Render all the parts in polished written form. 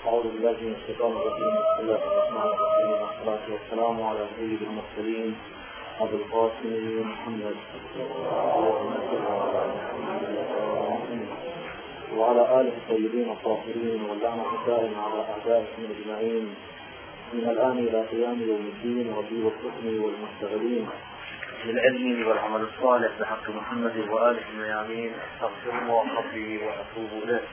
أعوذ بالله من الشيطان الرجيم. بسم الله الرحمن الرحيم، والصلاة والسلام على سيد المرسلين أبي القاسم محمد وعلى آله الطيبين الطاهرين، واللعنة الدائمة على أعدائهم أجمعين من الآن إلى قيام يوم الدين، وفي الحكم والمشتغلين بالعلم والعمل الصالح بحق محمد وآله الميامين. أستغفره وأخفيه وأتوب إليه.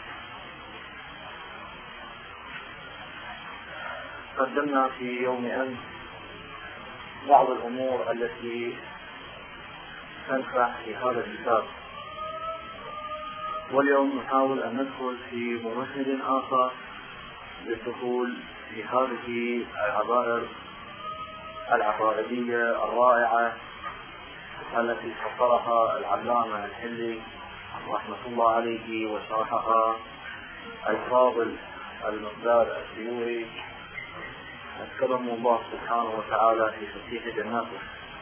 قدمنا في يوم أمس بعض الأمور التي تنفع في هذا الكتاب، واليوم نحاول أن ندخل في ممهد آخر للدخول في هذه العبائر العقائدية الرائعة التي فسرها العلامة الحلي رحمة الله عليه، وشرحها الفاضل المقداد السيوري أكرمه الله سبحانه وتعالى في فتيح جناته.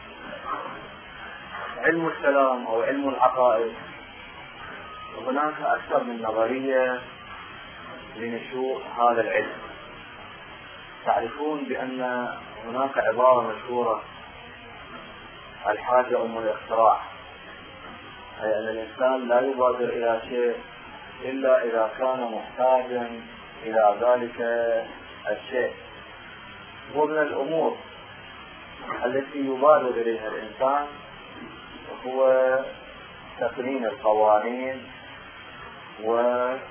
علم الكلام أو علم العقائد، هناك أكثر من نظرية لنشوء هذا العلم. تعرفون بأن هناك عبارة مشهورة: الحاجة أم الاختراع، أي أن الإنسان لا يبادر إلى شيء إلا إذا كان محتاجا إلى ذلك الشيء. ومن الأمور التي يبادر إليها الإنسان هو تقنين القوانين وإحداث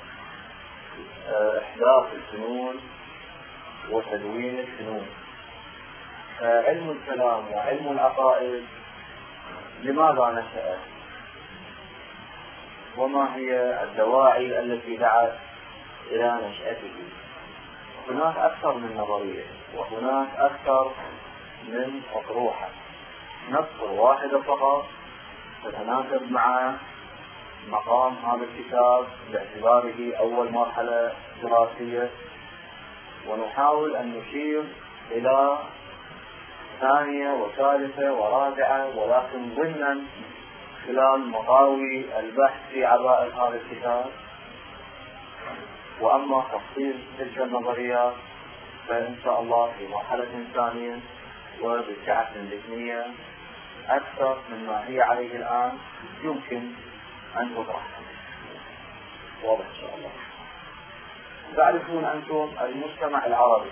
الفنون وتدوين الفنون. علم الكلام وعلم العقائد لماذا نشأ؟ وما هي الدواعي التي دعت إلى نشأته؟ هناك أكثر من نظرية، وهناك أكثر من أطروحة. نذكر واحدة فقط تتناسب مع مقام هذا الكتاب باعتباره أول مرحلة دراسية، ونحاول أن نشير إلى ثانية وثالثة ورابعة، ولكن ضمنا خلال مطاوي البحث في عبائر هذا الكتاب. وأما تفصيل تلك النظريات فإن شاء الله في مرحلة ثانية وبسعة ذهنية أكثر مما هي عليه الآن يمكن أن تطرح. واضح إن شاء الله. تعرفون أنتم المجتمع العربي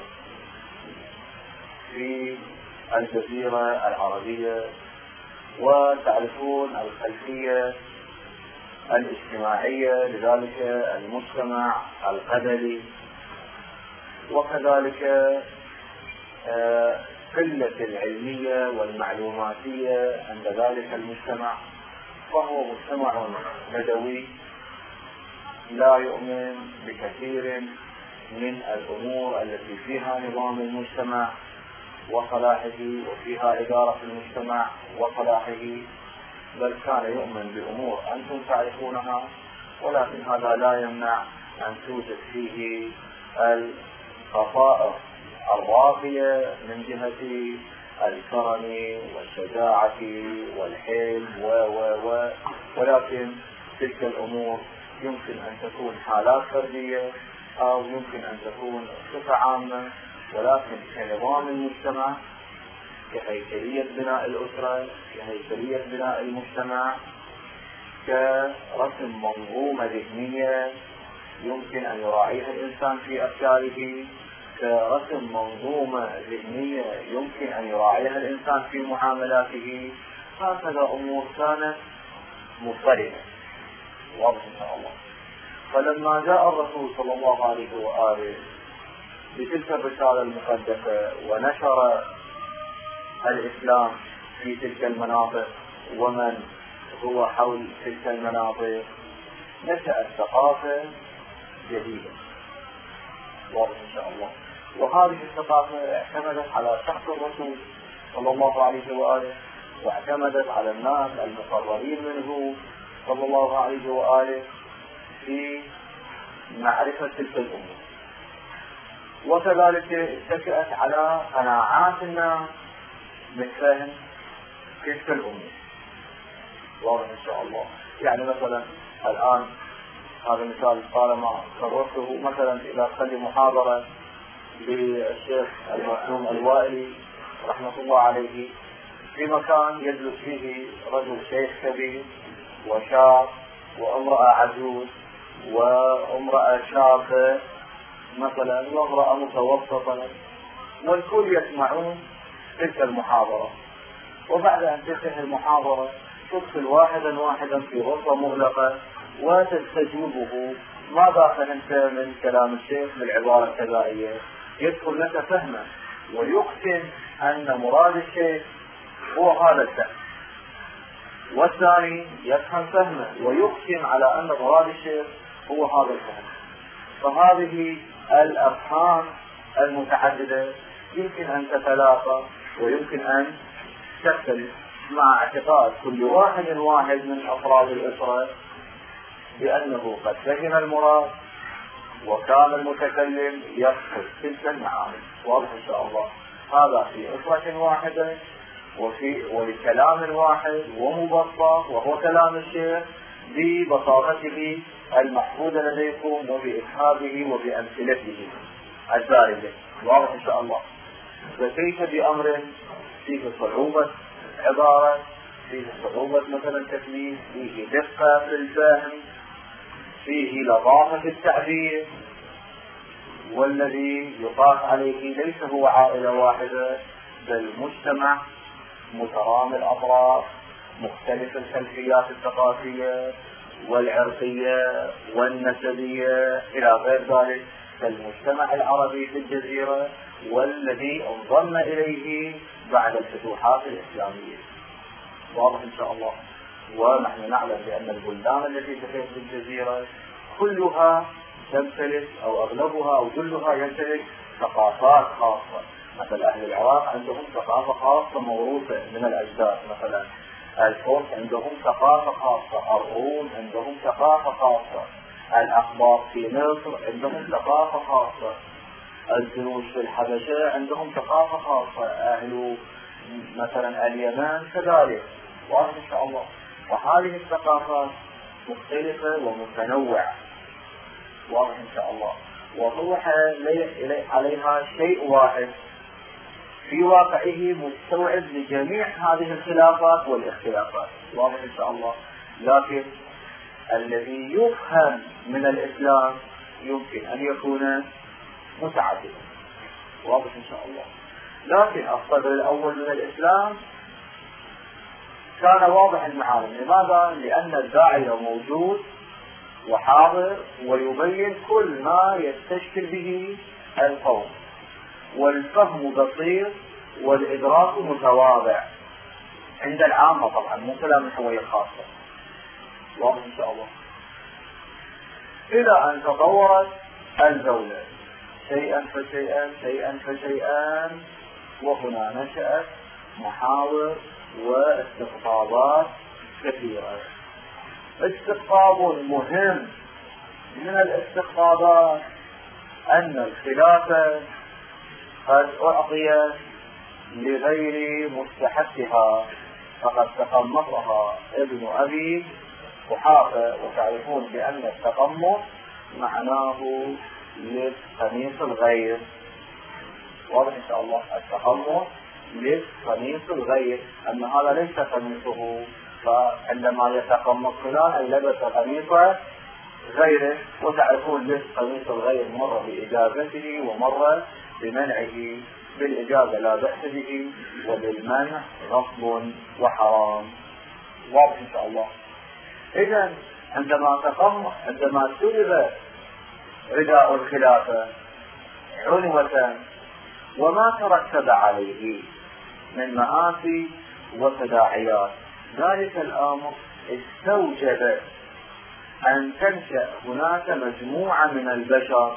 في الجزيرة العربية، وتعرفون الخلفية الاجتماعية لذلك المجتمع القبلي، وكذلك قلة العلمية والمعلوماتية عند ذلك المجتمع. فهو مجتمع بدوي لا يؤمن بكثير من الأمور التي فيها نظام المجتمع وصلاحه وفيها إدارة المجتمع وصلاحه، بل كان يؤمن بأمور أنتم تعرفونها، ولكن هذا لا يمنع أن توجد فيه الخصائص الراقية من جهة الكرم والشجاعة والحلم ولكن تلك الأمور يمكن أن تكون حالات فردية أو يمكن أن تكون صفة عامة، ولكن كنظام المجتمع، كهيكلية بناء الأسرة، كهيكلية بناء المجتمع، كرسم منظومة ذهنية يمكن أن يراعيها الإنسان في أفكاره، كرسم منظومة ذهنية يمكن أن يراعيها الإنسان في معاملاته. هكذا أمور كانت مضطربة. واضح إن شاء الله. فلما جاء الرسول صلى الله عليه وآله بتلك الرسالة المقدسة ونشر الإسلام في تلك المناطق ومن هو حول تلك المناطق، نشأت ثقافة جديدة. واضح إن شاء الله. وهذه الثقافة اعتمدت على شخص الرسول صلى الله عليه وآله، واعتمدت على الناس المقربين منه صلى الله عليه وآله في معرفة تلك الأمور، وكذلك اتكأت على قناعات الناس من فهم تلك الأمور. واضح إن شاء الله. يعني مثلا الآن هذا مثال طالما كررته. مثلا إذا خلي محاضرة للشيخ المرحوم الوائلي رحمة الله عليه في مكان يجلس فيه رجل شيخ كبير وشاب وامرأة عجوز وامرأة شابة مثلا وامرأة متوسطة، والكل يسمعون تلك المحاضرة، وبعد أن تنتهي المحاضرة تدخل واحدا في غرفة مغلقة وتستجوبه ماذا فهمت من كلام الشيخ بالعبارة الكذائية، يدخل لك فهما ويقسم أن مراد الشيخ هو هذا الفهم، والثاني يفهم فهمه ويقسم على أن مراد الشيخ هو هذا الفهم. فهذه الأفهام المتعددة يمكن أن تتلاقى ويمكن أن تختلف مع اعتقاد كل واحد من أفراد الأسرة بأنه قد فهم المراد وكان المتكلم يقصد تلك المعاني. واضح إن شاء الله. هذا في أسرة واحدة ولكلام واحد ومبسط وهو كلام الشيخ ببساطته المحفوظة لديكم وبإسهابه وبأمثلته الباردة. واضح إن شاء الله. فكيف بأمر فيه صعوبة عبارة، فيه صعوبة مثلا تكليف، فيه دقة في الفهم، فيه لطافة في التعبير، والذي يقاس عليه ليس هو عائلة واحدة بل مجتمع مترامي الأطراف مختلف الخلفيات الثقافية والعرقية والنسبية إلى غير ذلك، كالمجتمع العربي في الجزيرة والذي انضم إليه بعد الفتوحات الإسلامية. واضح إن شاء الله. ونحن نعلم بأن البلدان التي تحيط بالجزيرة كلها تمتلك أو أغلبها أو كلها يمتلك ثقافات خاصة. مثلا أهل العراق عندهم ثقافة خاصة موروثة من الأجداد، مثلا الفرس عندهم ثقافة خاصة، الروم عندهم ثقافة خاصة، الأقباط في مصر عندهم ثقافة خاصة، الجنوش في الحبشة عندهم ثقافة خاصة، أهل مثلا اليمن كذلك. واضح إن شاء الله. وهذه الثقافات مختلفة ومتنوعة. واضح إن شاء الله. وطرح عليها شيء واحد في واقعه مستوعب لجميع هذه الخلافات والاختلافات. واضح إن شاء الله. لكن الذي يفهم من الإسلام يمكن أن يكون متعددا. واضح إن شاء الله. لكن الصدر الأول من الإسلام كان واضح المعاني. لماذا؟ لأن الداعية موجود وحاضر ويبين كل ما يستشكل به القوم، والفهم بسيط والإدراك متواضع عند العامة طبعا، مو كلام الحوية الخاصة. واضح إن شاء الله. إلى أن تطورت الدولة شيئا فشيئا وهنا نشأت محاور واستقطابات كثيرة. استقطاب مهم من الاستقطابات أن الخلافة قد أعطيت لغير مستحقها، فقد تقمصها ابن أبي قحافة. وتعرفون بأن التقمص معناه للقميص الغير. واضح إن شاء الله. التقمص للقميص الغير، أن هذا ليس قميصه، فعندما يتقمص فلان أي لبس قميص غيره. وتعرفون ليش قميص الغير مر بإجازته ومر بمنعه. بالإجازة لا بأس به، وبالمنع غصب وحرام. واضح إن شاء الله. إذن عندما سلب رداء الخلافة عنوة وما ترتب عليه من مآسي وتداعيات، ذلك الأمر استوجب أن تنشأ هناك مجموعة من البشر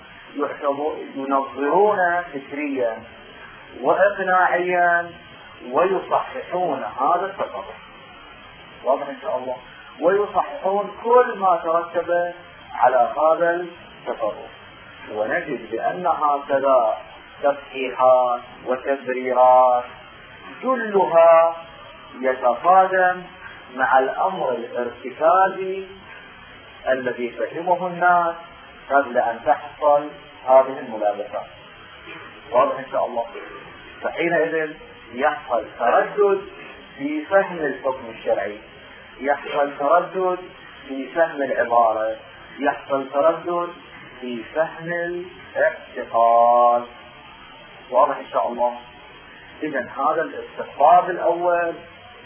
ينظرون فكريا وإقناعيا ويصححون هذا التصرف. واضح إن شاء الله. ويصححون كل ما ترتب على هذا التصرف. ونجد بأن هكذا تصحيحات وتبريرات كلها يتصادم مع الأمر الارتكازي الذي فهمه الناس قبل أن تحصل هذه الملابسات. واضح إن شاء الله؟ فحينئذ يحصل تردد في فهم الحكم الشرعي، يحصل تردد في فهم العبارة، يحصل تردد في فهم الاعتقاد. واضح إن شاء الله؟ إذا هذا الاستقطاب الأول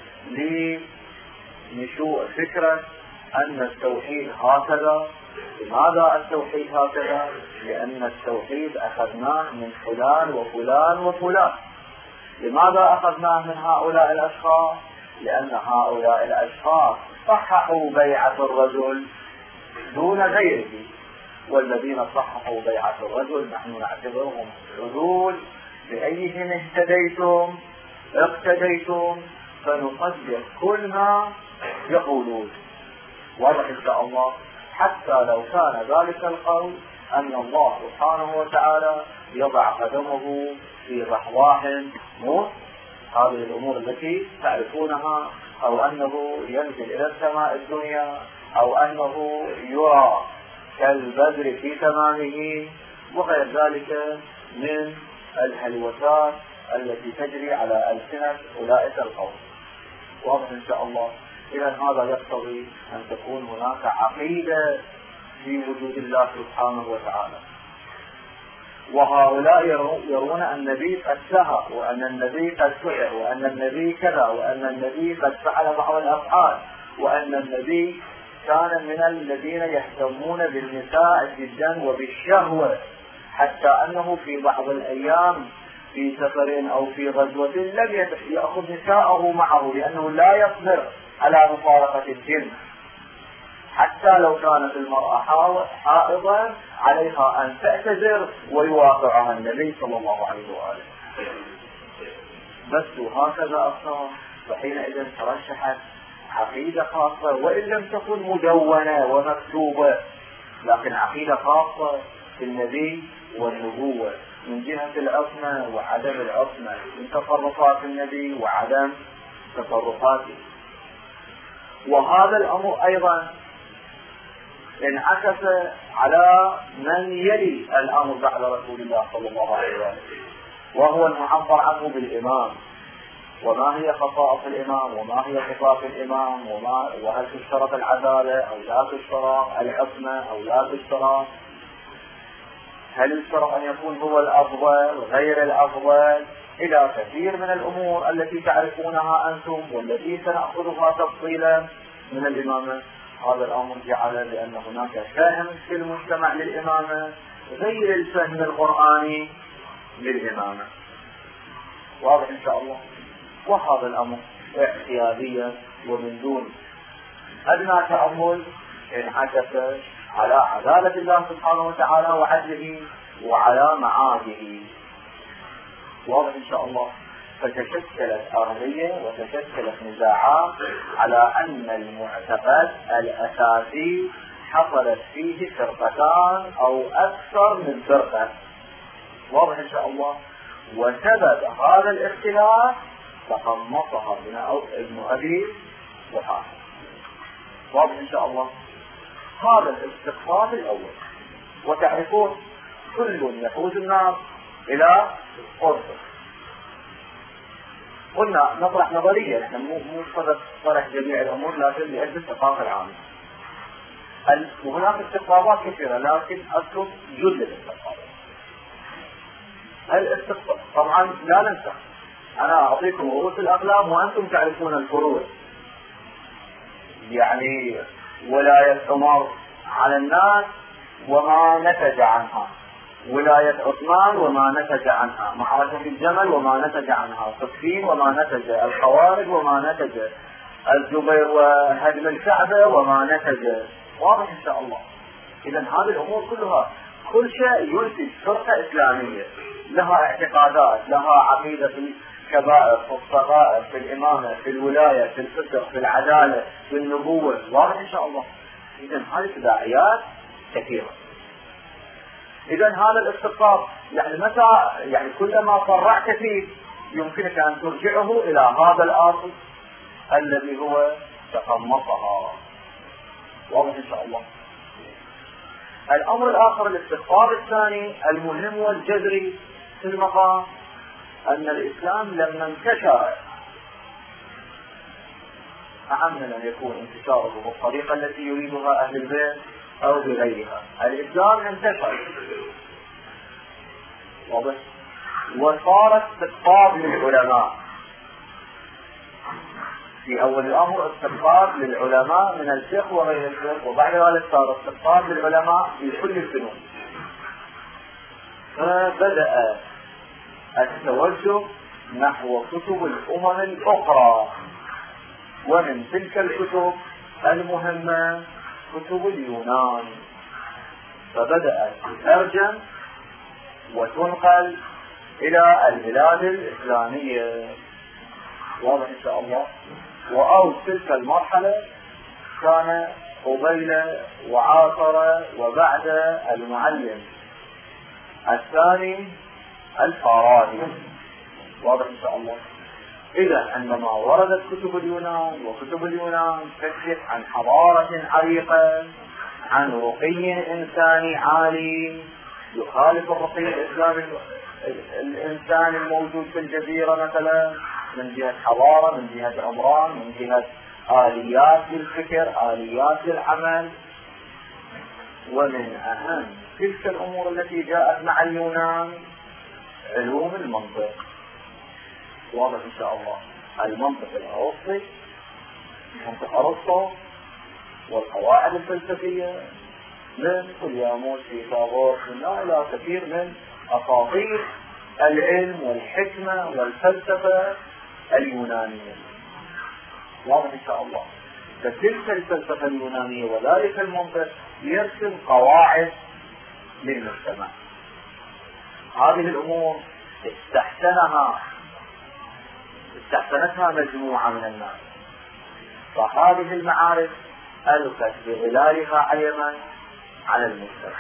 لنشوء فكرة أن التوحيد هكذا. لماذا التوحيد هكذا؟ لأن التوحيد أخذناه من فلان وفلان وفلان. لماذا أخذناه من هؤلاء الأشخاص؟ لأن هؤلاء الأشخاص صححوا بيعة الرجل دون غيره، والذين صححوا بيعة الرجل نحن نعتبرهم عدول، بأيهم اهتديتم اقتديتم، فنصدق كل ما يقولون. واضح إن شاء الله؟ حتى لو كان ذلك القول أن الله سبحانه وتعالى يضع قدمه في رحواح موت، هذه الأمور التي تعرفونها، أو أنه ينزل إلى السماء الدنيا، أو أنه يرى كالبدر في تمامه، وغير ذلك من الهلوسات التي تجري على ألسنة أولئك القوم. واضح إن شاء الله؟ إذا هذا يقتضي أن تكون هناك عقيدة في وجود الله سبحانه وتعالى. وهؤلاء يرون أن النبي قد سهى، وأن النبي قد سحر، وأن النبي كذا، وأن النبي قد فعل بعض الأفعال، وأن النبي كان من الذين يهتمون بالنساء جدا وبالشهوة، حتى أنه في بعض الأيام في سفر أو في غزوة لم يأخذ نساءه معه، لأنه لا يصبر على مفارقة الجن، حتى لو كانت المرأة حائضا عليها أن تعتذر ويواقعها النبي صلى الله عليه وآله. بس وهكذا أصلا، فحينئذ ترشحت عقيدة خاصة، وإن لم تكن مدونة ومكتوبة، لكن عقيدة خاصة في النبي والنبوة، من جهة العصمة وعدم العصمة، من تصرفات النبي وعدم تصرفاته. وهذا الأمر أيضا انعكس على من يلي الأمر بعد رسول الله صلى الله عليه وسلم، وهو المعبر عنه بالإمام. وما هي خصائص الإمام، وما هي صفات الإمام، وهل تشترط العدالة أو لا تشترط، العصمة أو لا تشترط، هل يشترط أن يكون هو الأفضل غير الأفضل، إلى كثير من الأمور التي تعرفونها أنتم والتي سنأخذها تفصيلا من الإمامة. هذا الأمر جعل لأن هناك فهم في المجتمع للإمامة غير الفهم القرآني للإمامة. واضح إن شاء الله؟ وهذا الأمر اعتياديا ومن دون أدنى تأمل انعكس على عدالة الله سبحانه وتعالى وعدله وعلى معاده. واضح إن شاء الله؟ فتشكلت أرضية وتشكلت نزاعات على أن المعتقد الأساسي حصلت فيه فرقتان أو أكثر من فرقة. واضح إن شاء الله؟ وسبب هذا الاختلاف تقمصها ابن أبي وحاحة. واضح إن شاء الله؟ هذا الاستقطاب الأول. وتعرفون كل يحوز الناس إلى قرصه. قلنا نطرح نظرية، نحن مو صدق طرح جميع الأمور، لكن لأجل الثقافة العامة. وهناك استقطابات كثيرة، لكن أذكر جل الاستقطابات. الاستقطاب طبعا لا ننسى، أنا أعطيكم رؤوس الأقلام وأنتم تعرفون الفروع. يعني ولاية عمر على الناس وما نتج عنها، ولاية عثمان وما نتج عنها، معركة الجمل وما نتج عنها، صفين وما نتج، الخوارج وما نتج، الزبير وهدم الكعبة وما نتج. واضح إن شاء الله؟ إذا هذه الأمور كلها، كل شيء ينتج فرقة إسلامية لها اعتقادات، لها عقيدة في الكبائر، في الصغائر، في الإمامة، في الولاية، في الفقه، في العدالة، في النبوة. واضح إن شاء الله؟ إذا هذه تداعيات كثيرة. إذا هذا الاستقطاب يعني متى، يعني كلما فرعت فيه يمكنك أن ترجعه إلى هذا الأصل الذي هو تقمصها. واضح إن شاء الله؟ الأمر الآخر الاستقطاب الثاني المهم والجذري في المقام أن الإسلام لما انتشر أهم من أن يكون انتشاره بالطريقة التي يريدها أهل البيت أو بغيرها. الإسلام انتشر وصار استقطاب للعلماء في أول الأمر، استقطاب للعلماء من الفقه وغير الفقه، وبعد ذلك صار استقطاب للعلماء في كل الفنون. فبدأ التوجه نحو كتب الأمم الأخرى، ومن تلك الكتب المهمة كتب اليونان، فبدأت تترجم وتنقل إلى البلاد الإسلامية. واضح إن شاء الله. وأو تلك المرحلة كان قبيل وعاصر وبعد المعلم الثاني الفارابي. واضح إن شاء الله. إذا عندما وردت كتب اليونان، وكتب اليونان تكشف عن حضارة عريقة، عن رقي إنساني عالي يخالف الرقي الإسلامي الإنسان الموجود في الجزيرة مثلا، من جهة حضارة، من جهة عمران، من جهة آليات للفكر، آليات للعمل. ومن أهم تلك الأمور التي جاءت مع اليونان علوم المنطق. واضح إن شاء الله. المنطق الأرسطي، منطق أرسطو، والقواعد الفلسفية من قلياموس في فيثاغورس إلى كثير من أساطير العلم والحكمة والفلسفة اليونانية. واضح إن شاء الله. فتلك الفلسفة اليونانية وذلك المنطق يرسم قواعد للمجتمع. هذه الأمور استحسنتها مجموعة من الناس، فهذه المعارف ألقت بظلالها عيما على المجتمع.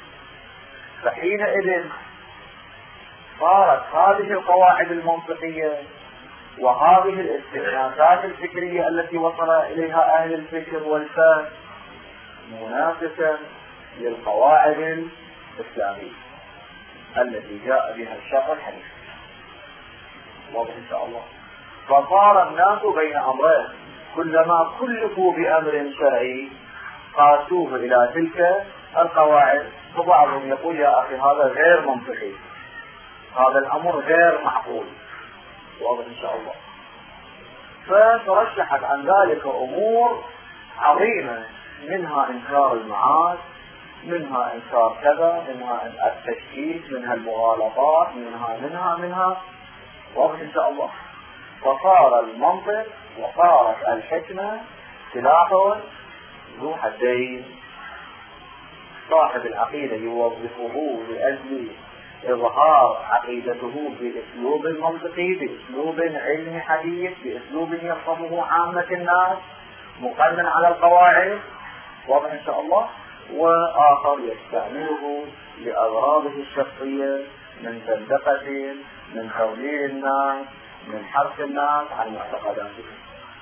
فحينئذ صارت هذه القواعد المنطقية وهذه الاستئناسات الفكرية التي وصل إليها أهل الفكر والفهم منافسا للقواعد الإسلامية التي جاء بها الشرع الحديث. واضح إن شاء الله. فصار الناس بين أمرين، كلما كلفوا بأمر شرعي قاسوه إلى تلك القواعد، فبعضهم يقول يا أخي هذا غير منطقي، هذا الأمر غير معقول. واضح إن شاء الله. فترشحت عن ذلك أمور عظيمة، منها إنكار المعاد، منها إنكار كذا، منها التشكيك، منها المغالطات، منها. واضح إن شاء الله. فصار المنطق وصارت الحكمة سلاح ذو حدين. صاحب العقيدة يوظفه لأجل إظهار عقيدته بأسلوب منطقي، بأسلوب علمي حديث، بأسلوب يفهمه عامة الناس مقنن على القواعد. واضح إن شاء الله. وآخر يستعمله لأغراضه الشخصية، من زندقة، من تضليل الناس، من حرف الناس عن معتقداتهم.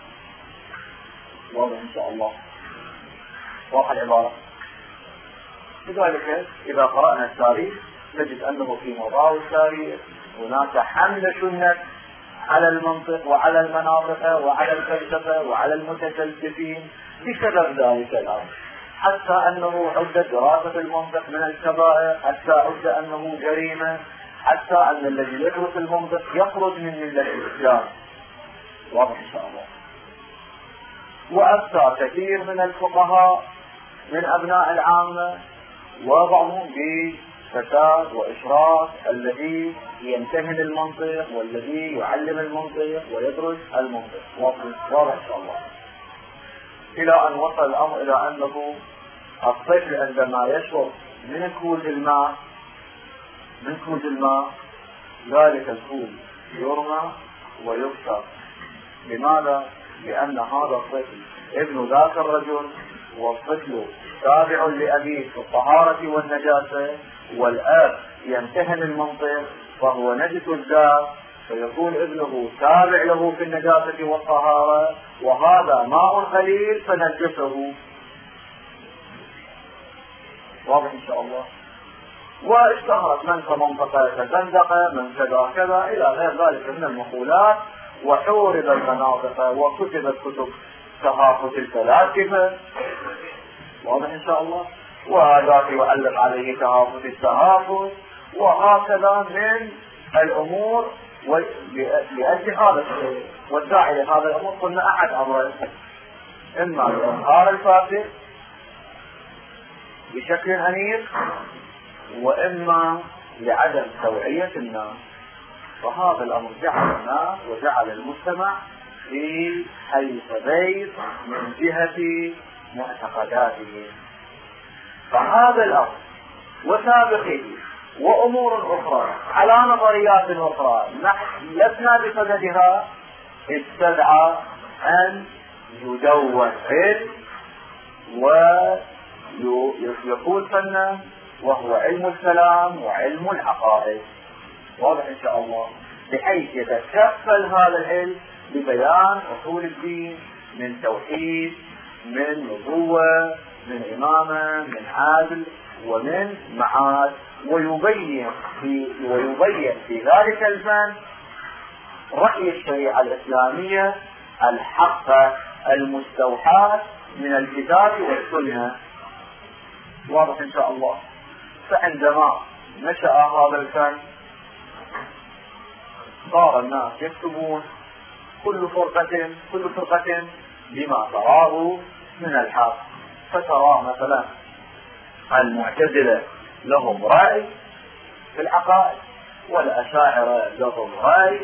واضح إن شاء الله. واضح العبارة. لذلك إذا قرأنا التاريخ نجد أنه في مضاء التاريخ هناك حملة شنت على المنطق وعلى المناطق وعلى الفلسفة وعلى المتفلسفين بسبب ذلك الأمر، حتى أنه عد دراسة المنطق من الكبائر، حتى عد أنه جريمة، حتى أن الذي يدرس المنطق يخرج من ملة الإسلام. واضح إن شاء الله. وأفتى كثير من الفقهاء من أبناء العامة وضعهم بفساد وإشراك الذي يمتهن المنطق والذي يعلم المنطق ويدرس المنطق. واضح إن شاء الله. إلى أن وصل الأمر إلى أنه الطفل عندما يشرب من كوز الماء ذلك الكوز يرمى ويكسر. لماذا؟ لأن هذا الطفل ابن ذاك الرجل، والطفل تابع لأبيه في الطهارة والنجاسة، والأب يمتهن المنطق فهو نجس الذات، فيكون ابنه تابع له في النجاسة والطهارة، وهذا ماء قليل فنجسه. واضح إن شاء الله. واشتهرت من كمنطقة كزندقة، من كذا كذا إلى غير ذلك من المقولات، وحورب المناطق وكتبت كتب تهافت الفلاسفة. واضح إن شاء الله. وهذا يؤلف عليه تهافت التهافت، وهكذا من الأمور. لأجل هذا الشيء والداعي لهذا الأمر قلنا أحد أمرين: إما لإظهار الفاسد بشكل عنيف، وإما لعدم توعية الناس. فهذا الأمر جعل الناس وجعل المجتمع في حيث بيت من جهة معتقداته. فهذا الأمر وسابقه وأمور أخرى على نظريات أخرى نحن لسنا بصددها استدعى أن يدون علم ويكون فنا، وهو علم الكلام وعلم العقائد. واضح إن شاء الله. بحيث يتكفل هذا العلم ببيان أصول الدين من توحيد، من نبوة، من إمامة، من عدل، ومن معاد، ويبين في ذلك الفن رأي الشريعة الإسلامية الحقة المستوحاة من الكتاب والسنة. واضح إن شاء الله. فعندما نشأ هذا الفن صار الناس يكتبون كل فرقة بما تراه من الحق. فترى مثلا المعتزلة لهم رأي في العقائد، والأشاعرة لهم رأي،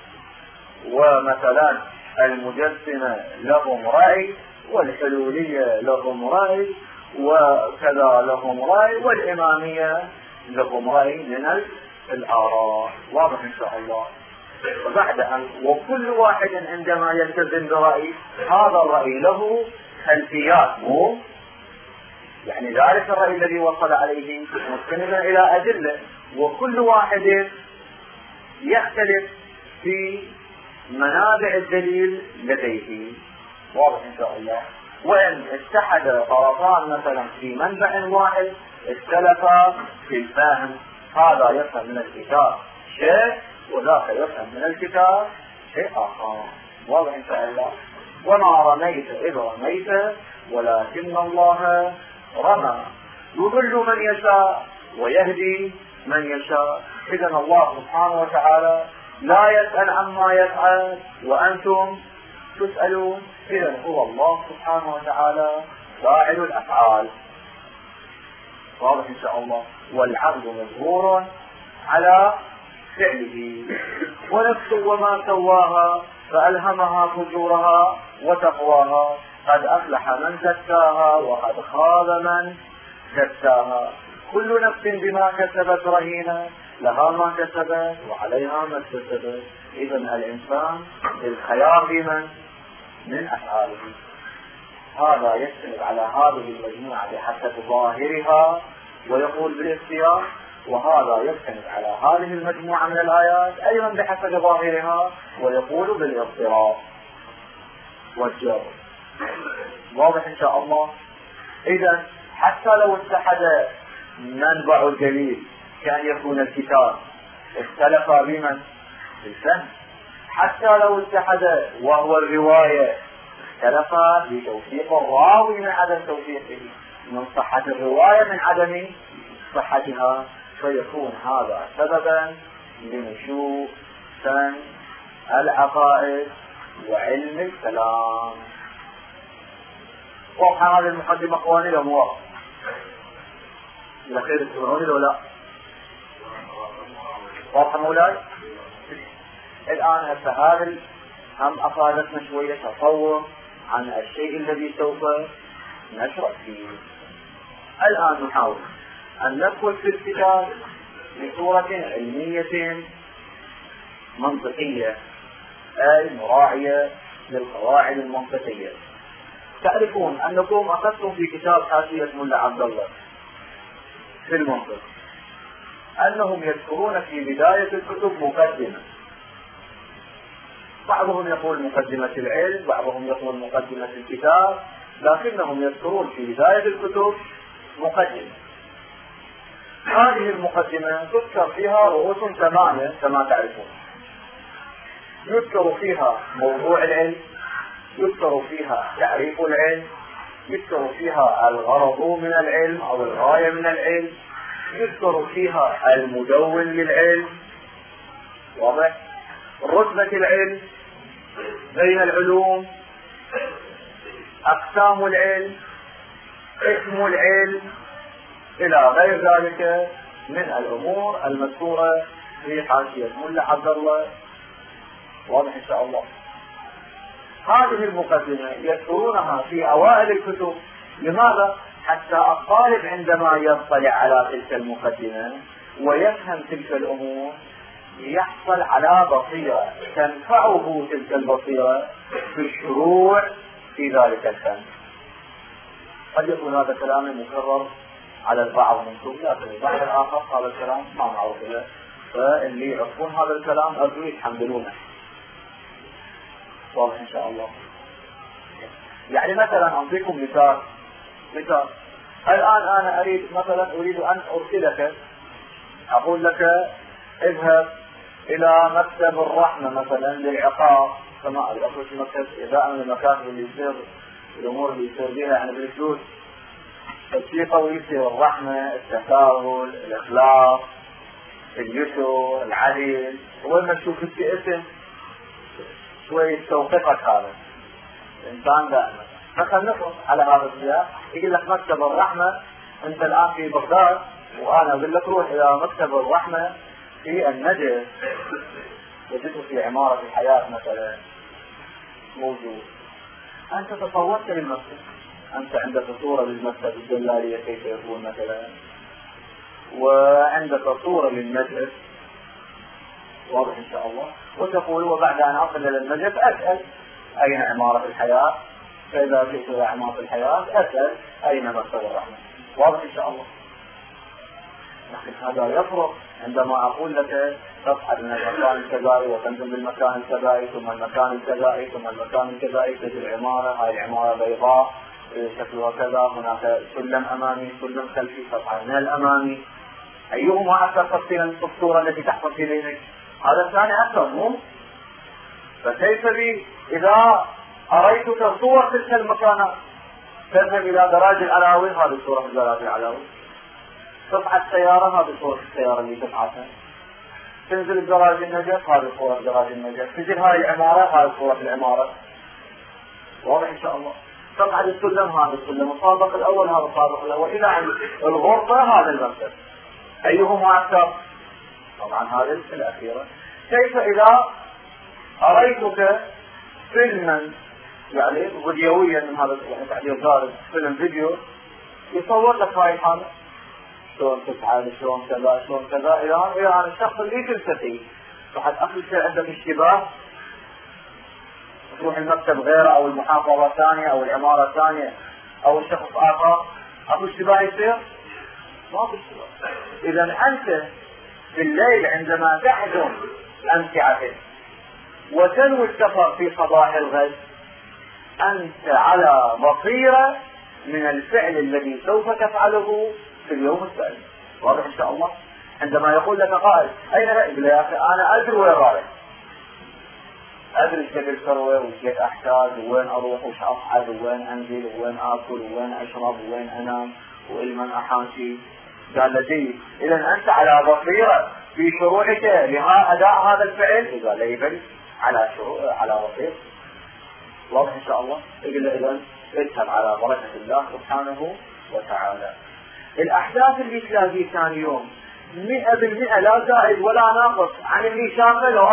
ومثلا المجسمة لهم رأي، والحلولية لهم رأي، وكذا لهم رأي، والإمامية لهم رأي من الآراء. واضح إن شاء الله. وبعد أن وكل واحد عندما يلتزم برأي، هذا الرأي له خلفيات، مو يعني ذلك الرأي الذي وصل عليه مستندا إلى أدلة، وكل واحد يختلف في منابع الدليل لديه. واضح إن شاء الله. وإن اتحد طرفان مثلا في منبع واحد اختلفا في الفهم، هذا يفهم من الكتاب شيء وذاك يفهم من الكتاب شيء آخر. واضح إن شاء الله. وما رميت إذ رميت ولكن الله رمى، يضل من يشاء ويهدي من يشاء. إذن الله سبحانه وتعالى لا يسأل عما يفعل وأنتم تسألون. إذن هو الله سبحانه وتعالى فاعل الأفعال. واضح إن شاء الله. والعبد مجبور على فعله. ونفس وما سواها فألهمها فجورها وتقواها، قد أفلح من زكاها وقد خاب من دساها. كل نفس بما كسبت رهينة، لها ما كسبت وعليها ما اكتسبت. إذن الإنسان الخيار من أفعاله. هذا يستند على هذه المجموعة بحسب ظاهرها ويقول بالاختيار، وهذا يستند على هذه المجموعة من الآيات أيضا بحسب ظاهرها ويقول بالاضطراب والجر. واضح إن شاء الله. إذا حتى لو اتحد منبع الدليل كان يكون الكتاب، اختلف بمن؟ بالفهم. حتى لو اتحد وهو الرواية، اختلف بتوثيق الراوي من عدم توثيقه، من صحة الرواية من عدم صحتها، فيكون هذا سببا لنشوء فن العقائد وعلم الكلام. واضحة هذه المقدمة اخواني لو مو واضح؟ إلى خير تسمعوني لو لا؟ واضحة مولاي؟ الآن هذا هم أفادتنا شوية تصور عن الشيء الذي سوف نشرح فيه. الآن نحاول أن ندخل في الكتاب بصورة علمية منطقية، أي مراعية للقواعد المنطقية. تعرفون أنكم أخذتم في كتاب حاشية ملا عبد الله في المنطق أنهم يذكرون في بداية الكتب مقدمة. بعضهم يقول مقدمة العلم، بعضهم يقول مقدمة الكتاب، لكنهم يذكرون في بداية الكتب مقدمة. هذه المقدمة تذكر فيها رؤوس 8 كما تعرفون. يذكر فيها موضوع العلم، يذكر فيها تعريف العلم، يذكر فيها الغرض من العلم أو الغاية من العلم، يذكر فيها المدون للعلم، واضح؟ رتبة العلم بين العلوم، أقسام العلم، اسم العلم، إلى غير ذلك من الأمور المذكورة في حاشية ملا عبد الله. واضح إن شاء الله. هذه المقدمة يذكرونها في أوائل الكتب. لماذا؟ حتى الطالب عندما يطلع على تلك المقدمة ويفهم تلك الأمور يحصل على بصيرة تنفعه تلك البصيرة في الشروع في ذلك الفن. قد يكون هذا كلام مكرر على البعض منكم، لكن البعض الآخر هذا الكلام ما معروف له، فاللي يعرفون هذا الكلام أرجو يتحملونه. واضح إن شاء الله. يعني مثلا أعطيكم مثال. الآن أنا أريد أن أرسلك، أقول لك اذهب إلى مكتب الرحمة مثلا للعقاب، كما أقول في مكتب إذا من المكاتب اللي يصير الأمور اللي يصير بها يعني بالفلوس، الثقة ويصير الرحمة، التساهل، الإخلاص، اليسر، العدل. وين ما تشوف في اسم شوي توقفك هذا الإنسان دائما. مثلا نفرض على هذا السياق يقول لك مكتب الرحمة، أنت الآن في بغداد وأنا أقول لك روح إلى مكتب الرحمة في النجف، وجدته في عمارة الحياة مثلا موجود. أنت تصورت للمكتب، أنت عندك صورة للمكتب الدلالية كيف يكون مثلا، وعندك صورة للنجف، واضح إن شاء الله، وتقول وبعد أن أصل إلى النجف أسأل أين عمارة الحياة، فإذا جئت إلى عمارة الحياة أسأل أين مكتب الرحمة. واضح إن شاء الله. لكن هذا يفرق عندما أقول لك تصعد من المكان الكذائي وتنزل بالمكان الكذائي ثم المكان الكذائي ثم المكان الكذائي، تجد العمارة، هاي العمارة بيضاء شكلها كذا، هناك سلم أمامي سلم خلفي، تصعد من الأمامي، أيهما أكثر تفصيلا في الصورة التي تحفظ في ذهنك؟ هذا الثاني أكثر مو؟ فكيف بي إذا أريتك صور تلك المكانات؟ تذهب إلى دراج العلاوي، هذه صورة من دراج العلاوي، تصعد سيارة، هذه صورة السيارة اللي تصعدها، تنزل الدراج النجف، هذه صورة دراج النجف، تجي هاي العمارة، هذه صورة العمارة. واضح إن شاء الله. تصعد السلم، هذا السلم الطابق الأول، هذا الطابق الأول، إلى عند الغرفة، هذا المكتب، أيهما أكثر؟ طبعا هذه الأخيرة. كيف إذا أريتك فيلما يعني فيديويا من هذا يعني تعبير دارج، فيلم فيديو يصور لك هاي الحالة، شلون تفعل، شلون كذا، شلون كذا، إلى أن الشخص اللي تلتقي فحد أخذ شيء عندك اشتباه، تروح المكتب غيره أو المحافظة الثانية أو العمارة الثانية أو الشخص آخر، أخذ اشتباه يصير؟ ما في اشتباه. إذا أنت في الليل عندما تحزم أمتعتك وتنوي السفر في صباح الغد، أنت على بصيرة من الفعل الذي سوف تفعله في اليوم التالي. واضح إن شاء الله. عندما يقول لك قائل أين رأيك؟ يا أخي أنا أدري وين رايح، أدري ايش قد أسوي وش أحتاج وين أروح وش أصعد وين أنزل وين آكل وين أشرب وين أنام وإلمن أحاشي. قال لدي إذا أنت على بصيرة في شروعك لأداء هذا الفعل؟ إذا ليبل على بصيرة. واضح إن شاء الله. يقول إذا اذهب على بركة الله سبحانه وتعالى. الأحداث اللي تلاقيه ثاني يوم 100% لا زائد ولا ناقص عن اللي شافه لو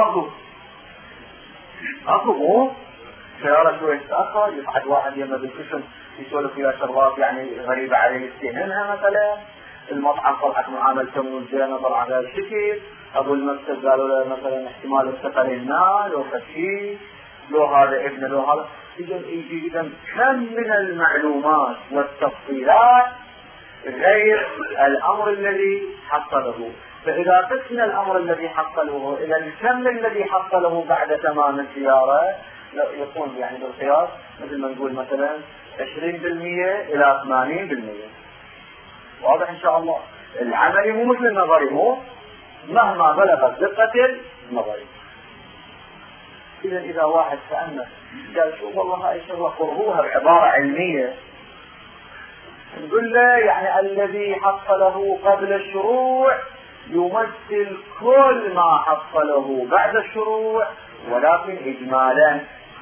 أكو مو سيارة شوي تتأخر، يصعد واحد يمه بالكشن يسولف فيها شربات يعني غريبة عليه يستهنها مثلا، المطعم طلعت معاملته مو زينة طلع على الشكل، أبو المكتب قالوا له مثلا احتمال السفر هنا لو فشي لو هذا ابن لو هذا. إذا كم من المعلومات والتفصيلات غير الأمر الذي حصله. فإذا قسنا الأمر الذي حصله إلى الكم الذي حصله بعد تمام الزيارة يكون يعني بالقياس مثل ما نقول مثلا 20% إلى 80%. واضح إن شاء الله. العملي مو مثل النظري، مو مهما بلغت دقة النظري. إذا واحد سألنا قال شوف والله هاي الشغلة قرروها بعبارة علمية، نقول له يعني الذي حصله قبل الشروع يمثل كل ما حصله بعد الشروع ولكن إجمالا.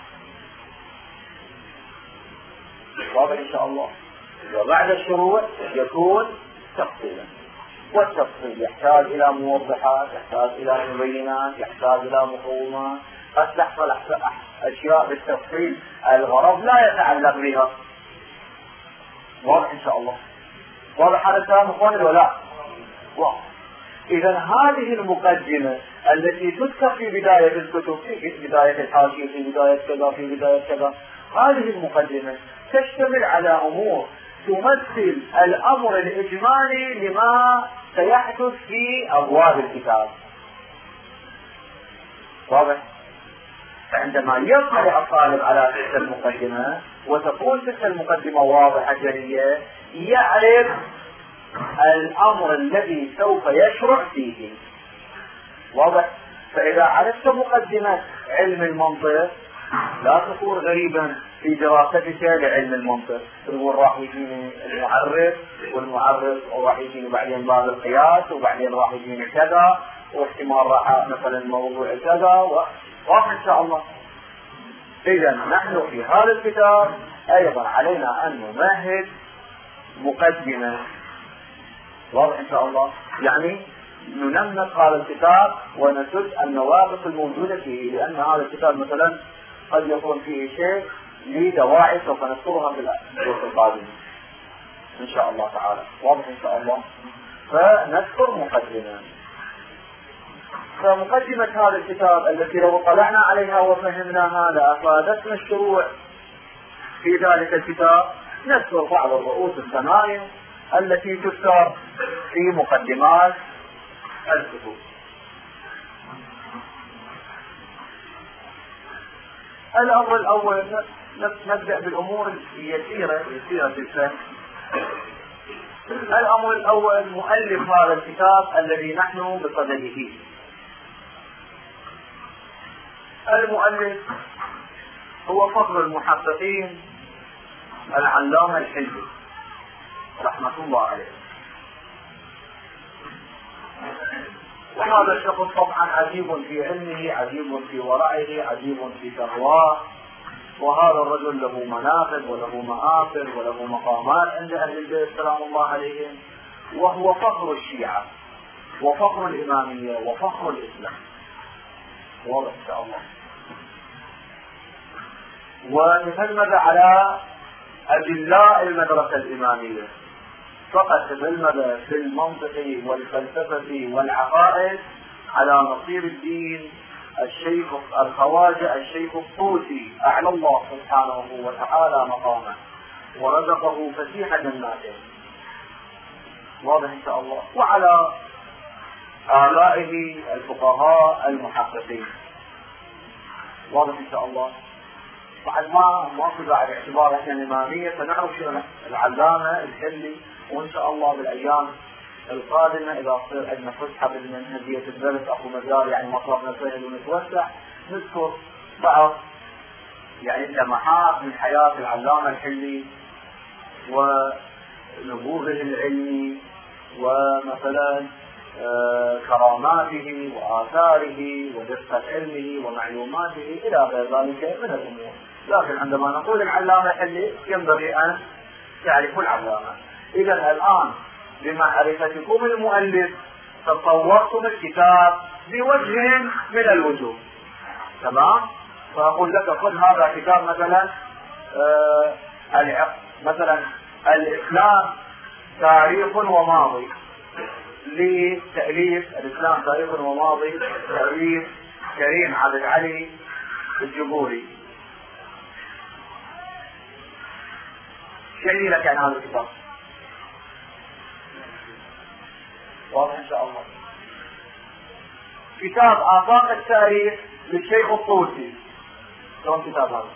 واضح إن شاء الله. وبعد الشروع يكون تفصيلا، والتفصيل يحتاج إلى موضحات، يحتاج إلى مبينات، يحتاج إلى مقومات، قد تحصل أشياء بالتفصيل الغرض لا يتعلق بها. واضح إن شاء الله. واضح هذا الكلام اخواني ولا؟ واضح. إذا هذه المقدمة التي تذكر في بداية الكتب، في بداية الحاشية، في بداية كذا، في بداية كذا، هذه المقدمة تشتمل على أمور تمثل الأمر الإجمالي لما سيحدث في أبواب الكتاب. واضح؟ فعندما يطلع الطالب على تلك المقدمة وتكون تلك المقدمة واضحة جلية، يعرف الأمر الذي سوف يشرع فيه. واضح؟ فإذا عرفت مقدمة علم المنطق لا تكون غريبا في دراستك لعلم المنطق. تقول راح يجيني المعرف، والمعرف راح يجيني بعدين باب القياس، وبعدين راح يجيني كذا، واحتمال راح مثلا موضوع كذا، واضح إن شاء الله. إذا نحن في هذا الكتاب أيضا علينا أن نمهد مقدمة. واضح إن شاء الله. يعني ننمق هذا الكتاب ونسد النواقص الموجودة فيه، لأن هذا الكتاب مثلا قد يكون فيه شيء لدواعي سوف نذكرها في الدروس القادمة إن شاء الله تعالى. واضح إن شاء الله. فنذكر مقدمة. فمقدمة هذا الكتاب التي لو طلعنا عليها وفهمناها لأفادتنا الشروع في ذلك الكتاب، نذكر بعض الرؤوس الثمانية التي تذكر في مقدمات الكتب. الأمر الأول نبدأ بالأمور اليسيرة جدا. الأمر الأول مؤلف هذا الكتاب الذي نحن بصدده. المؤلف هو فخر المحققين العلامة الحلبي رحمة الله عليه. وهذا الشخص طبعا عجيب في علمه، عجيب في ورعه، عجيب في تقواه، وهذا الرجل له مناقب وله مآثر وله مقامات عند أهل البيت سلام الله عليهم، وهو فخر الشيعة وفخر الإمامية وفخر الإسلام. واضح إن شاء الله. وتتلمذ على أدلاء المدرسة الإمامية، فقط تتلمذ في المنطق والفلسفة والعقائد على نصير الدين الشيخ الخواجة الشيخ الطوسي، أعلى الله سبحانه وتعالى مقامه ورزقه فسيح جناته. واضح إن شاء الله. وعلى آلائه الفقهاء المحققين. واضح إن شاء الله. بعد ما أخذ على اعتبار احنا الإمامية، فنعرف شنو العلامة الحلي. وإن شاء الله بالأيام القادمة إذا صير عندنا فسحة بالمنهجية الدرس أو مجال يعني مطلبنا سهل ونتوسع، نذكر بعض يعني لمحات من حياة العلامة الحلي ونبوغه العلمي ومثلا كراماته وآثاره ودقة علمه ومعلوماته إلى غير ذلك من الأمور. لكن عندما نقول العلامة الحلي ينبغي أن تعرفوا العلامة. إذا الآن بمعرفتكم المؤلف تصورتم الكتاب بوجه من الوجوه. تمام؟ فأقول لك خذ هذا كتاب مثلا الإسلام تاريخ وماضي لتأليف الإسلام تاريخ وماضي تأليف كريم عبد علي الجبوري. شيء لك عن هذا الكتاب. واضح إن شاء الله. كتاب آفاق التاريخ للشيخ الطوسي. شلون كتاب هذا؟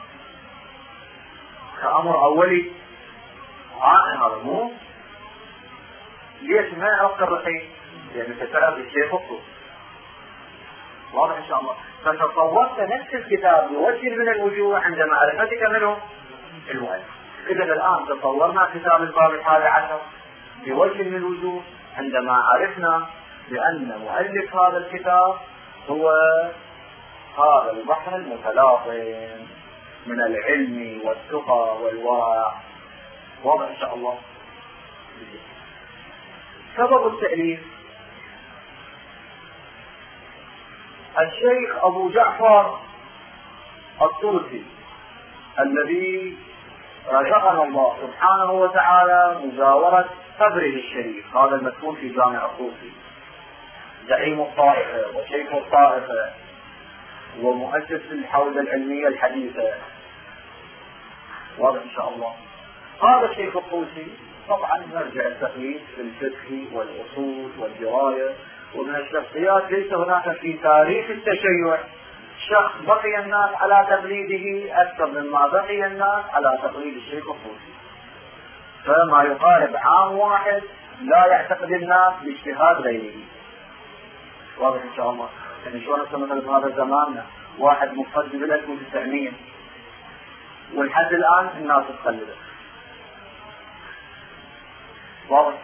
كأمر أولي هذا مو ليش ما عرفت الرحيم؟ لأنك تعرف الشيخ الطوسي. واضح إن شاء الله. فتصورت نفس الكتاب بوجه من الوجوه عند معرفتك منه المؤلف. إذا الآن تصورنا كتاب الباب 11 بوجه من الوجوه عندما عرفنا بأن مؤلف هذا الكتاب هو هذا البحر المتلاطم من العلم والتقى والورع. واضح إن شاء الله. سبب التأليف الشيخ أبو جعفر الطوسي الذي رزقنا الله سبحانه وتعالى مجاورة قبره الشريف، هذا المدفون في جامع الطوسي، زعيم الطائفة وشيخ الطائفة ومؤسس الحوزة العلمية الحديثة. واضح إن شاء الله. هذا الشيخ الطوسي طبعا نرجع التقليد في الفقه والأصول والدراية، ومن الشخصيات ليس هناك في تاريخ التشيع شخص بقي الناس على تقليده أكثر مما بقي الناس على تقليد الشيخ الطوسي. فما يقارب عام واحد لا يعتقد الناس باجتهاد غيره. واضح إن شاء الله. يعني شو نفسه مثلا في هذا زماننا واحد مفرد بال1900 والحد الآن الناس تقلده. واضح.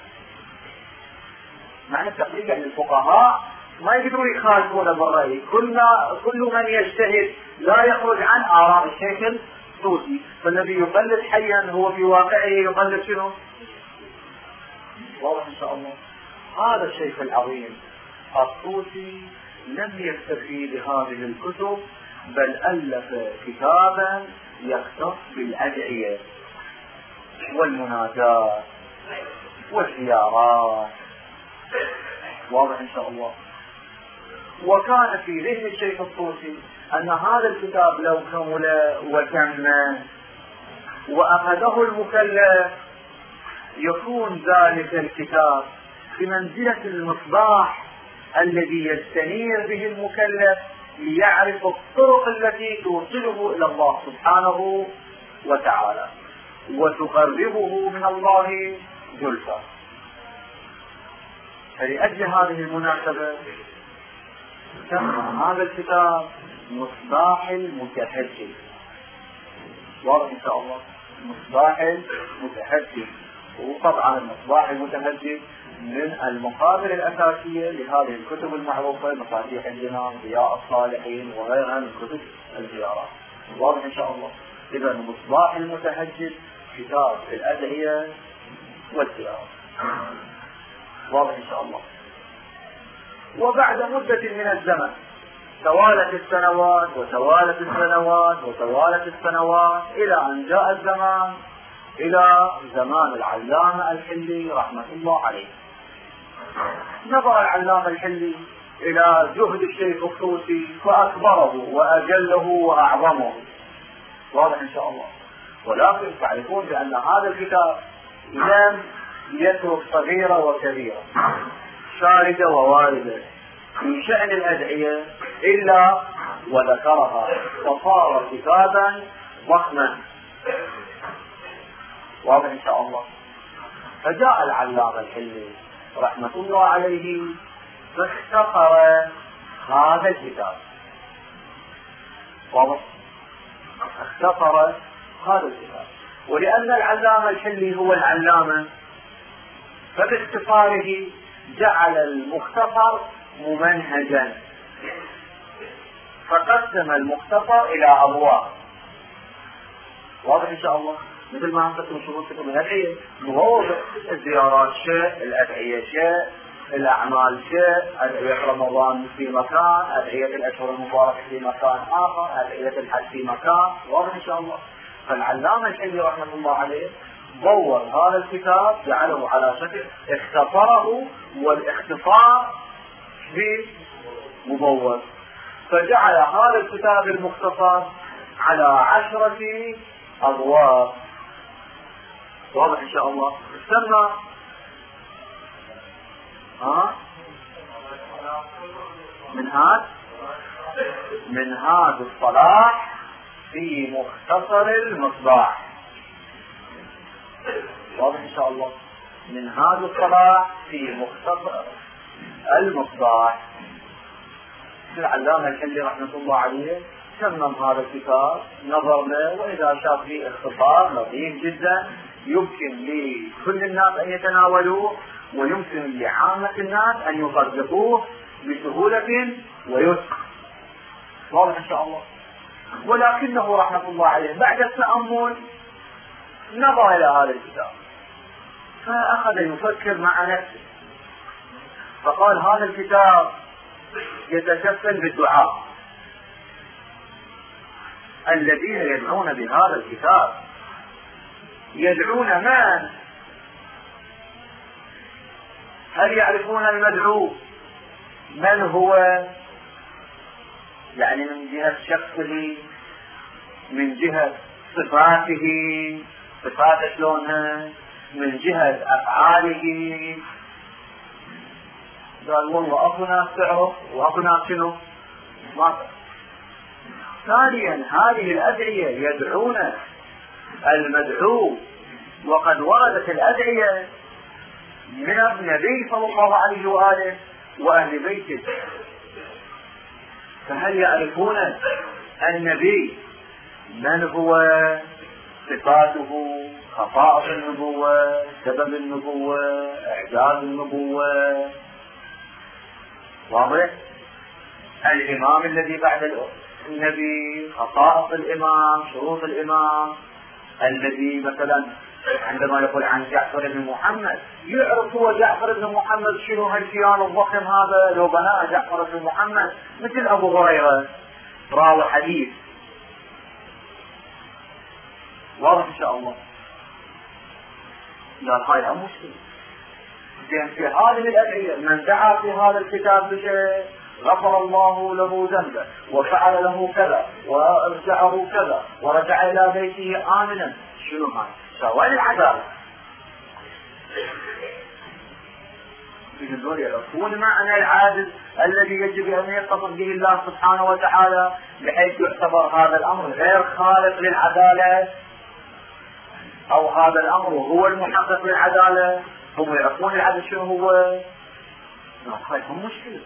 معنى التقليد يعني الفقهاء ما يقدروا يخالفون بالرأي، كل من يجتهد لا يخرج عن آراء الشيخ الطوسي، فالذي يقلد حيا هو في واقعه يقلد شنو؟ واضح إن شاء الله. هذا الشيخ العظيم الطوسي لم يكتفي بهذه الكتب، بل ألف كتابا يختص بالأدعية والمناجاة والزيارات. واضح إن شاء الله. وكان في ذهن الشيخ الطوسي أن هذا الكتاب لو كمل وتم وأخذه المكلف يكون ذلك الكتاب بمنزلة المصباح الذي يستنير به المكلف ليعرف الطرق التي توصله إلى الله سبحانه وتعالى وتقربه من الله زلفى. فلأجل هذه المناسبة سمى هذا الكتاب مصباح المتهجد. واضح إن شاء الله. مصباح المتهجد. وطبعا المصباح المتهجد من المصادر الأساسية لهذه الكتب المعروفة، مفاتيح الجنان، ضياء الصالحين، وغيرها من كتب الزيارات. واضح إن شاء الله. إذا مصباح المتهجد كتاب الأدعية والزيارات. واضح إن شاء الله. وبعد مدة من الزمن توالت السنوات وتوالت السنوات وتوالت السنوات إلى أن جاء الزمان إلى زمان العلامة الحلي رحمة الله عليه. نظر العلامة الحلي إلى جهد الشيخ الطوسي فأكبره وأجله وأعظمه. واضح إن شاء الله. ولكن تعرفون بأن هذا الكتاب لم يترك صغيرة وكبيرة، شاردة وواردة في شأن الأدعية إلا وذكرها، فصار كتابا ضخما. واضح إن شاء الله. فجاء العلامة الحلي رحمة الله عليه فاختصر هذا الكتاب. واضح. اختصر هذا الكتاب. ولأن العلامة الحلي هو العلامة فباختصاره جعل المختصر ممنهجا، فقسم المختصر إلى أبواب. واضح إن شاء الله. مثل ما أنتم شروط كتب الأدعية، مواضع الزيارات شيء، الأدعية شيء، الأعمال شيء، أدعية رمضان في مكان، أدعية الأشهر المباركة في مكان آخر، أدعية الحج في مكان. واضح إن شاء الله. فالعلامة الحلي رحمة الله عليه ضوّر هذا الكتاب، جعله على شكل اختصره، والاختصار بمبوّر، فجعل هذا الكتاب المختصر على 10 أبواب. واضح إن شاء الله. سمى منهاج الصلاح في مختصر المصباح. واضح إن شاء الله. منهاج الصلاح في مختصر المصباح. العلامة الحلي رحمة الله عليه سمم هذا الكتاب، نظر له، وإذا شاف فيه اختصار لطيف جدا يمكن لكل الناس أن يتناولوه، ويمكن لعامة الناس أن يصدقوه بسهولة ويسر. واضح إن شاء الله. ولكنه رحمة الله عليه بعد التأمل نظر إلى هذا الكتاب فأخذ يفكر مع نفسه، فقال هذا الكتاب يتكفل بالدعاء. الذين يدعون بهذا الكتاب يدعون من؟ هل يعرفون المدعو من هو؟ يعني من جهة شخصه، من جهة صفاته، صفاته شلونها، من جهة أفعاله. قال والله أكو ناس تعرف وأكو ناس شنو ما تعرف. ثانيا هذه الأدعية يدعون المدعو، وقد وردت الأدعية من النبي صلى الله عليه وآله وأهل بيته، فهل يعرفون النبي من هو، صفاته، خصائص النبوة، سبب النبوة، إعجاز النبوة؟ واضح؟ الإمام الذي بعد النبي، خصائص الإمام، شروط الإمام، الذي مثلا عندما يقول عن جعفر بن محمد يعرف هو جعفر بن محمد شنو هالكيان الضخم هذا لو بناء جعفر بن محمد، مثل أبو هريرة راوي حديث. واضح إن شاء الله. لا هاي هم مشكلة. في هذه الأدعية من دعا في هذا الكتاب بشيء غفر الله له ذنبه وفعل له كذا وارجعه كذا ورجع إلى بيته آمنا. شنو هاي؟ سواء العدالة. يقول يعرفون معنى العادل الذي يجب أن يتصف به الله سبحانه وتعالى، بحيث يعتبر هذا الأمر غير خالق للعدالة، أو هذا الأمر هو المحقق للعدالة. هم يعرفون العدل شنو هو. هاي هم مشكلة.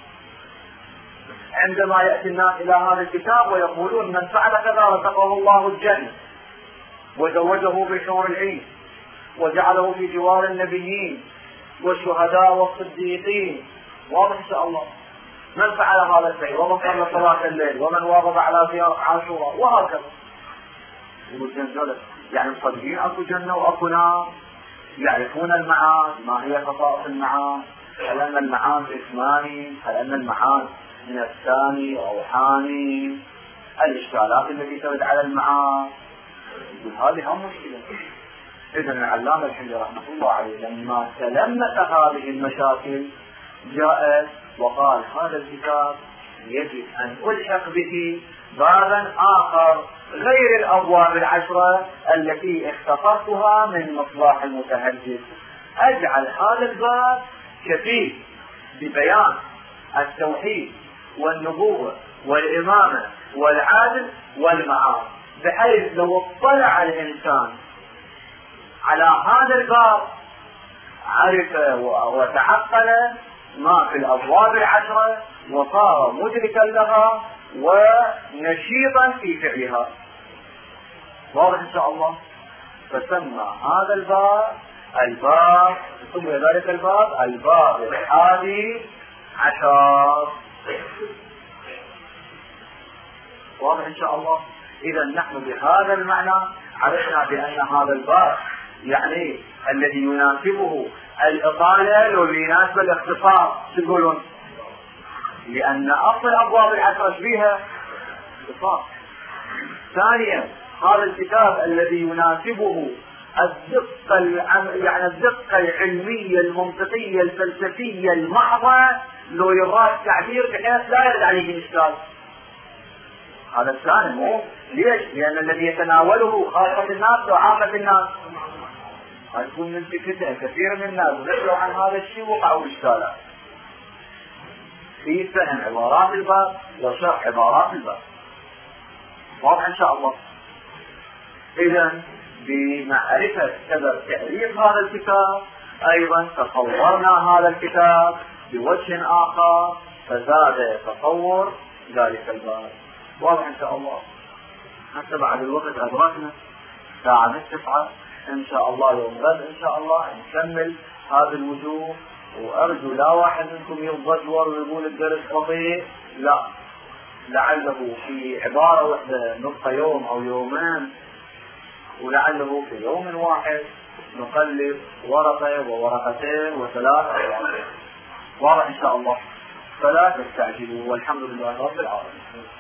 عندما يأتي الناس إلى هذا الكتاب ويقولون من فعل كذا رزقه الله الجنة وزوجه بحور العين وجعله في جوار النبيين والشهداء والصديقين. واضح إن شاء الله. من فعل هذا الشيء ومن صلى صلاة الليل ومن واظب على زيارة عاشوراء وهكذا. يقول يعني مصدقين أكو جنة وأكو نار، يعرفون المعاد، ما هي خصائص المعاد، هل أن المعاد اسماني، هل أن المعاد من الثاني روحاني، الإشكالات التي ترد على المعاد. هذه هم مشكلة. إذن العلامة الحلي رحمة الله عليه لما تلمس هذه المشاكل جاء وقال هذا الكتاب يجب أن ألحق به بابا آخر غير الأبواب العشرة التي اختصرتها من مصباح المتهجد. أجعل هذا الباب كفيل ببيان التوحيد والنبوة والإمامة والعدل والمعاد، بحيث لو اطلع الإنسان على هذا الباب عرف وتعقل ما في الأبواب العشرة وصار مدركا لها ونشيطا في فعلها. واضح إن شاء الله. فسمى هذا الباب ثم ذلك الباب 11. واضح إن شاء الله. إذا نحن بهذا المعنى عرفنا بأن هذا الباب يعني الذي يناسبه الإطالة واللي يناسب الاختصار. تقولون لأن أصل أبواب العشرة فيها اختصار. ثانيا هذا الكتاب الذي يناسبه الدقة العلمية المنطقية الفلسفية المحضة، لو يراد تعبير بحيث لا يرد عليه الإشكال. هذا الثاني مو ليش؟ لأن الذي يتناوله خاصة الناس وعامة الناس يكون من فكرة كثير من الناس ذكروا عن هذا الشيء وقعوا إشكالات في فهم عبارات الباب وشرح عبارات الباب. واضح إن شاء الله. إذن بمعرفة سبب تأليف هذا الكتاب أيضا تطورنا هذا الكتاب بوجه آخر فزاد تطور ذلك الباب. واضح إن شاء الله. حتى بعد الوقت أدركنا ساعة 9 إن شاء الله يوم غد إن شاء الله نكمل هذه الوجوه. وأرجو لا واحد منكم يتضجر ويقول الدرس بطيء، لا، لعله في عبارة واحدة نصف يوم أو يومين، ولعله في يوم واحد نقلب ورقة وورقتين وثلاثة. واضح إن شاء الله. فلا تستعجلوا، والحمد لله رب العالمين.